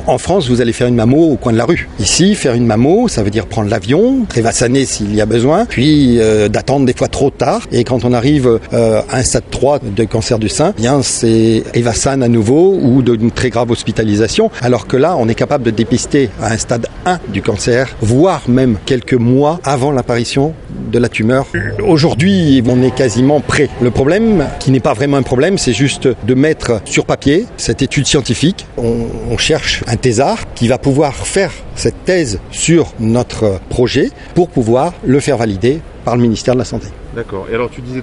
En France, vous allez faire une mammo au coin de la rue. Ici, faire une mammo, ça veut dire prendre l'avion, rivassaner s'il y a besoin, puis d'attendre des fois trop tard. Et quand on arrive à un stade 3 de cancer du sein, bien c'est rivassane à nouveau ou d'une très grave hospitalisation. Alors que là, on est capable de dépister à un stade 1 du cancer, voire même quelques mois avant l'apparition de la tumeur. Aujourd'hui, on est quasiment prêt. Le problème, qui n'est pas vraiment un problème, c'est juste de mettre sur papier cette étude scientifique. On cherche un thésard qui va pouvoir faire cette thèse sur notre projet pour pouvoir le faire valider par le ministère de la Santé. D'accord. Et alors tu disais